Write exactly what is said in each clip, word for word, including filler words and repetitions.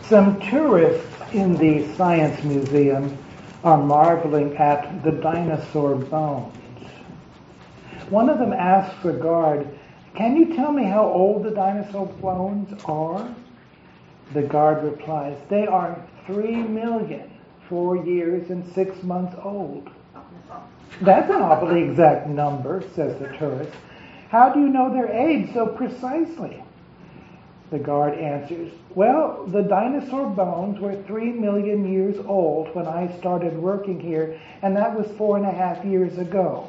Some tourists in the Science Museum are marveling at the dinosaur bones. One of them asks the guard, "Can you tell me how old the dinosaur bones are?" The guard replies, "They are three million, four years and six months old." "That's an awfully exact number," says the tourist. "How do you know their age so precisely?" The guard answers, "Well, the dinosaur bones were three million years old when I started working here, and that was four and a half years ago."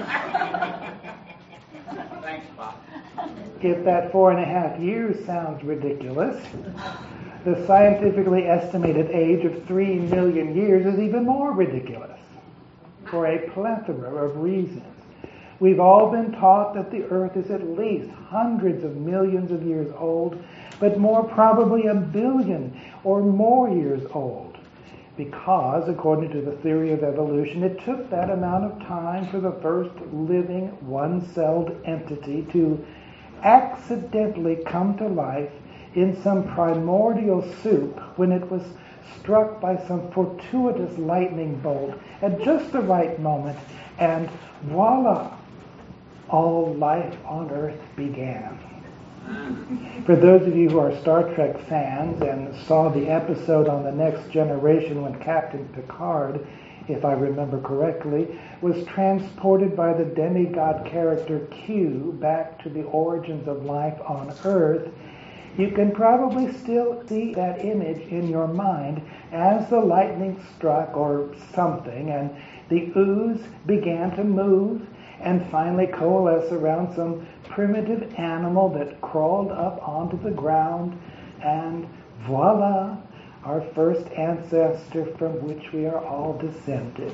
Thanks, Bob. If that four and a half years sounds ridiculous, the scientifically estimated age of three million years is even more ridiculous, for a plethora of reasons. We've all been taught that the Earth is at least hundreds of millions of years old, but more probably a billion or more years old, because, according to the theory of evolution, it took that amount of time for the first living one-celled entity to accidentally come to life in some primordial soup when it was struck by some fortuitous lightning bolt at just the right moment, and voila, all life on Earth began. For those of you who are Star Trek fans and saw the episode on The Next Generation when Captain Picard, if I remember correctly, was transported by the demigod character Q back to the origins of life on Earth, you can probably still see that image in your mind as the lightning struck or something, and the ooze began to move and finally coalesce around some primitive animal that crawled up onto the ground, and voila, our first ancestor from which we are all descended.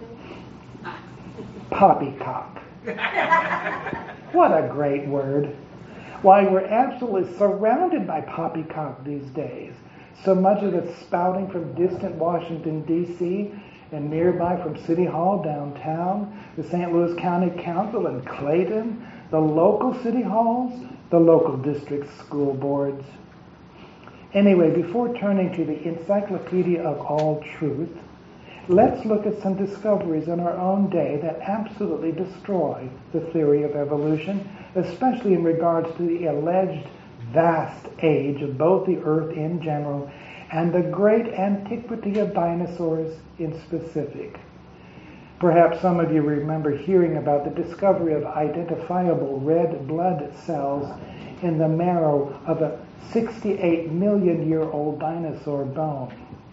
Poppycock. What a great word. Why, we're absolutely surrounded by poppycock these days. So much of it spouting from distant Washington, D C, and nearby from City Hall downtown, the Saint Louis County Council in Clayton, the local city halls, the local district school boards. Anyway, before turning to the Encyclopedia of All Truth, let's look at some discoveries in our own day that absolutely destroy the theory of evolution, especially in regards to the alleged vast age of both the Earth in general and the great antiquity of dinosaurs in specific. Perhaps some of you remember hearing about the discovery of identifiable red blood cells in the marrow of a sixty-eight million year old dinosaur bone.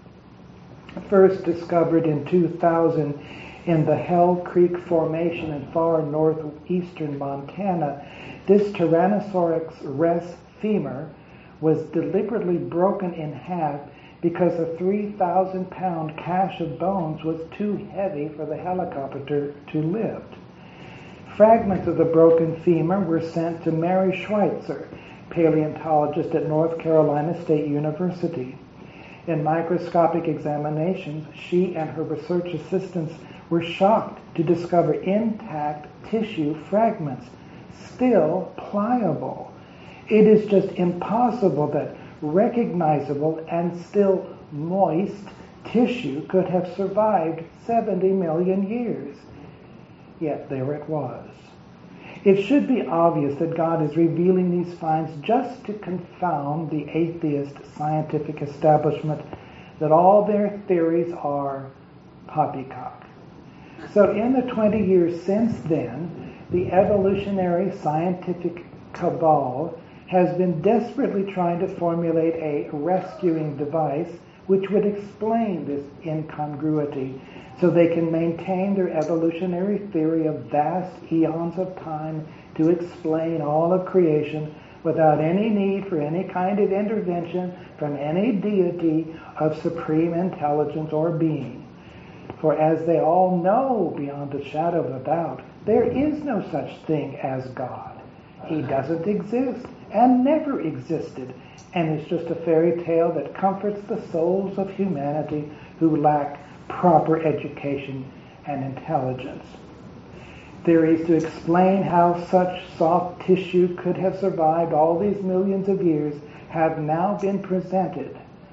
First discovered in two thousand in the Hell Creek Formation in far northeastern Montana, this Tyrannosaurus rex femur was deliberately broken in half because a three thousand pound cache of bones was too heavy for the helicopter to lift. Fragments of the broken femur were sent to Mary Schweitzer, paleontologist at North Carolina State University. In microscopic examinations, she and her research assistants were shocked to discover intact tissue fragments, still pliable. It is just impossible that recognizable and still moist tissue could have survived seventy million years. Yet there it was. It should be obvious that God is revealing these finds just to confound the atheist scientific establishment that all their theories are poppycock. So in the twenty years since then, the evolutionary scientific cabal has been desperately trying to formulate a rescuing device which would explain this incongruity so they can maintain their evolutionary theory of vast eons of time to explain all of creation without any need for any kind of intervention from any deity of supreme intelligence or being. For as they all know beyond a shadow of a doubt, there is no such thing as God. He doesn't exist and never existed, and is just a fairy tale that comforts the souls of humanity who lack proper education and intelligence. Theories to explain how such soft tissue could have survived all these millions of years have now been presented,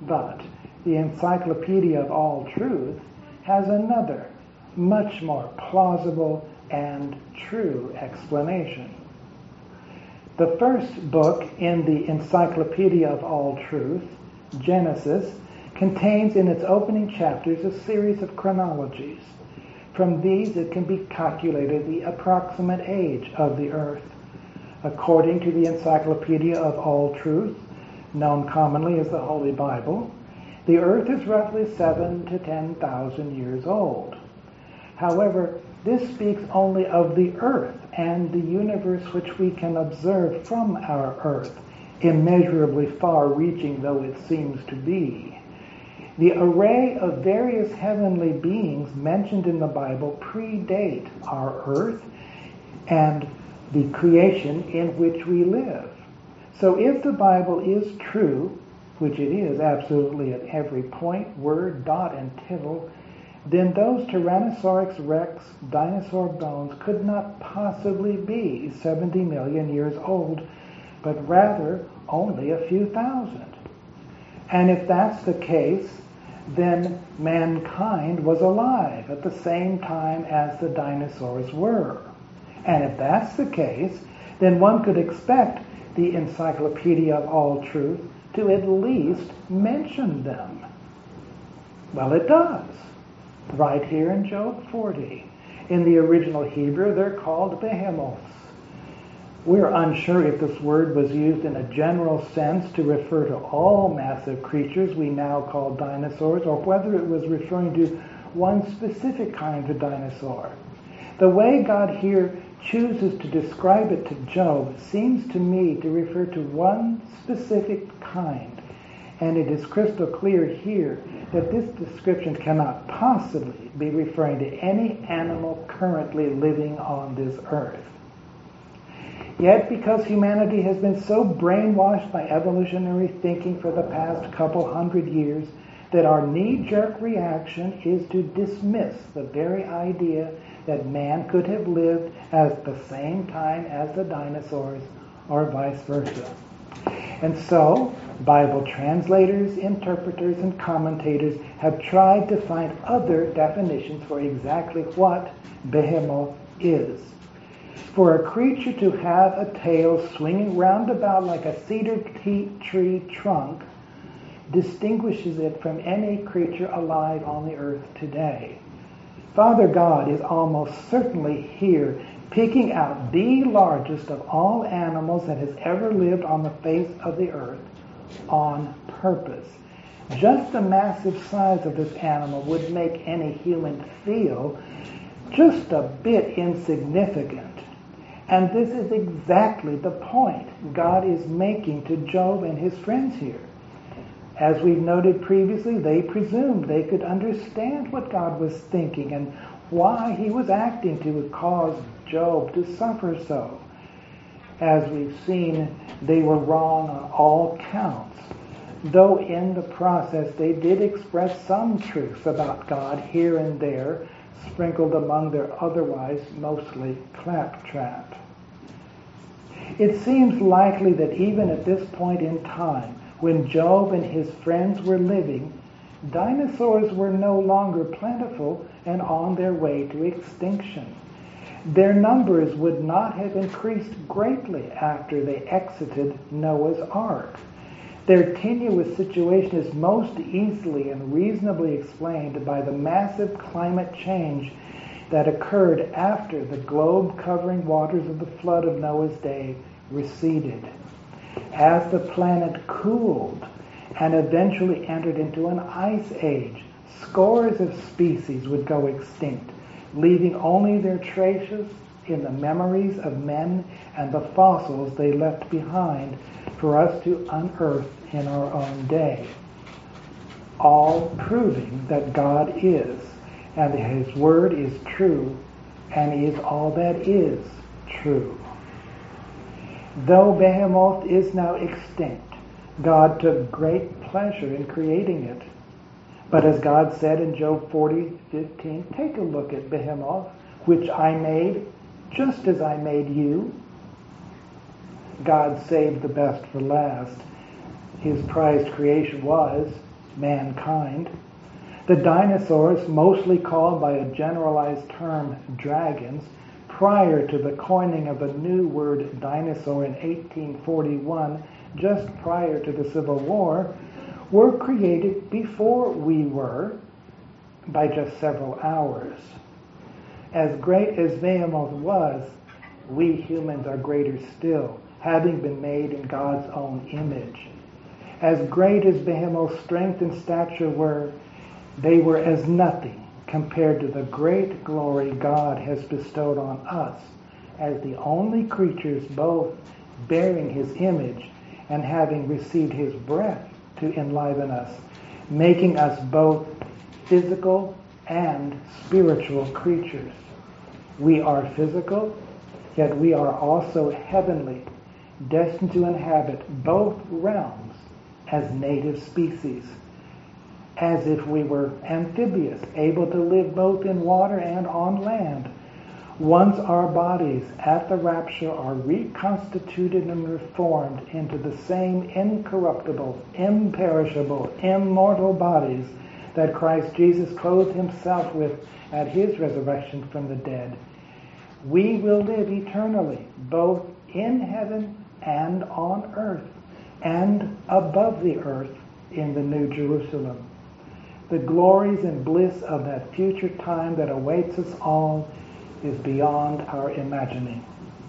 But the Encyclopedia of All Truth has another, much more plausible and true explanation. The first book in the Encyclopedia of All Truth, Genesis, contains in its opening chapters a series of chronologies. From these it can be calculated the approximate age of the earth. According to the Encyclopedia of All Truth, known commonly as the Holy Bible, the earth is roughly seven to ten thousand years old. However, this speaks only of the earth and the universe which we can observe from our earth, immeasurably far-reaching though it seems to be. The array of various heavenly beings mentioned in the Bible predate our earth and the creation in which we live. So if the Bible is true, which it is absolutely at every point, word, dot, and tittle, then those Tyrannosaurus rex dinosaur bones could not possibly be seventy million years old, but rather only a few thousand. And if that's the case, then mankind was alive at the same time as the dinosaurs were. And if that's the case, then one could expect the Encyclopedia of All Truth to at least mention them. Well, it does. Right here in Job forty. In the original Hebrew, they're called behemoths. We're unsure if this word was used in a general sense to refer to all massive creatures we now call dinosaurs, or whether it was referring to one specific kind of dinosaur. The way God here chooses to describe it to Job seems to me to refer to one specific kind, and it is crystal clear here that this description cannot possibly be referring to any animal currently living on this earth. Yet, because humanity has been so brainwashed by evolutionary thinking for the past couple hundred years that our knee-jerk reaction is to dismiss the very idea that man could have lived at the same time as the dinosaurs, or vice versa. And so, Bible translators, interpreters, and commentators have tried to find other definitions for exactly what behemoth is. For a creature to have a tail swinging round about like a cedar tree trunk distinguishes it from any creature alive on the earth today. Father God is almost certainly here picking out the largest of all animals that has ever lived on the face of the earth on purpose. Just the massive size of this animal would make any human feel just a bit insignificant. And this is exactly the point God is making to Job and his friends here. As we've noted previously, they presumed they could understand what God was thinking and why he was acting to cause Job to suffer so. As we've seen, they were wrong on all counts, though in the process they did express some truths about God here and there, sprinkled among their otherwise mostly claptrap. It seems likely that even at this point in time, when Job and his friends were living, dinosaurs were no longer plentiful and on their way to extinction. Their numbers would not have increased greatly after they exited Noah's Ark. Their tenuous situation is most easily and reasonably explained by the massive climate change that occurred after the globe-covering waters of the flood of Noah's day receded. As the planet cooled and eventually entered into an ice age, scores of species would go extinct, leaving only their traces in the memories of men and the fossils they left behind for us to unearth in our own day. All proving that God is, and that his word is true, and is all that is true. Though Behemoth is now extinct, God took great pleasure in creating it. But as God said in Job forty fifteen, take a look at Behemoth, which I made just as I made you. God saved the best for last. His prized creation was, mankind. The dinosaurs, mostly called by a generalized term dragons, prior to the coining of the new word dinosaur in eighteen forty-one, just prior to the Civil War, were created before we were by just several hours. As great as Behemoth was, we humans are greater still, having been made in God's own image. As great as Behemoth's strength and stature were, they were as nothing compared to the great glory God has bestowed on us as the only creatures both bearing his image and having received his breath to enliven us, making us both physical and spiritual creatures. We are physical, yet we are also heavenly, destined to inhabit both realms as native species, as if we were amphibious, able to live both in water and on land. Once our bodies at the rapture are reconstituted and reformed into the same incorruptible, imperishable, immortal bodies that Christ Jesus clothed himself with at his resurrection from the dead, we will live eternally, both in heaven and on earth, and above the earth in the New Jerusalem. The glories and bliss of that future time that awaits us all is beyond our imagining.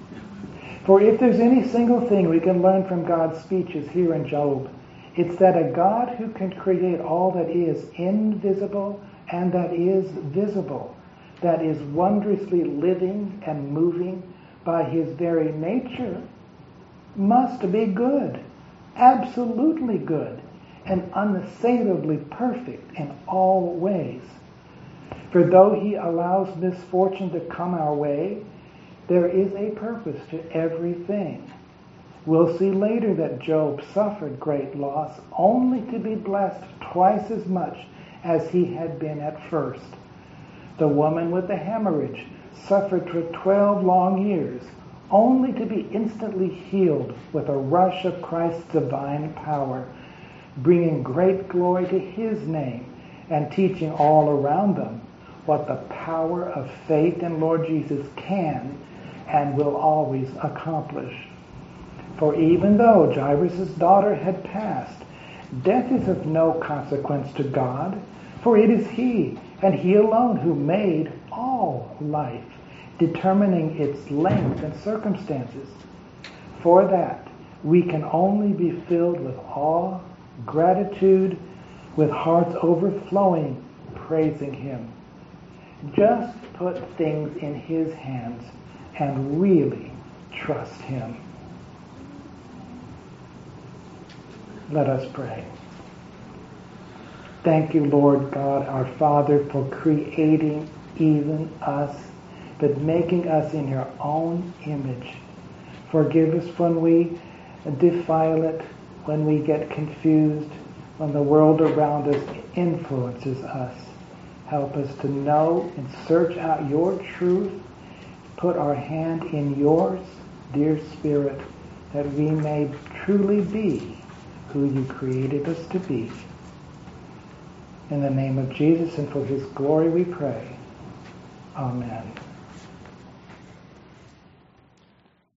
For if there's any single thing we can learn from God's speeches here in Job, it's that a God who can create all that is invisible and that is visible, that is wondrously living and moving by his very nature, must be good, absolutely good, and unassailably perfect in all ways. For though he allows misfortune to come our way, there is a purpose to everything. We'll see later that Job suffered great loss only to be blessed twice as much as he had been at first. The woman with the hemorrhage suffered for twelve long years only to be instantly healed with a rush of Christ's divine power, bringing great glory to his name and teaching all around them what the power of faith in Lord Jesus can and will always accomplish. For even though Jairus' daughter had passed, death is of no consequence to God, for it is he, and he alone, who made all life, determining its length and circumstances. For that, we can only be filled with awe, gratitude, with hearts overflowing, praising him. Just put things in his hands and really trust him. Let us pray. Thank you, Lord God, our Father, for creating even us, but making us in your own image. Forgive us when we defile it, when we get confused, when the world around us influences us. Help us to know and search out your truth, put our hand in yours, dear Spirit, that we may truly be who you created us to be. In the name of Jesus and for his glory we pray. Amen.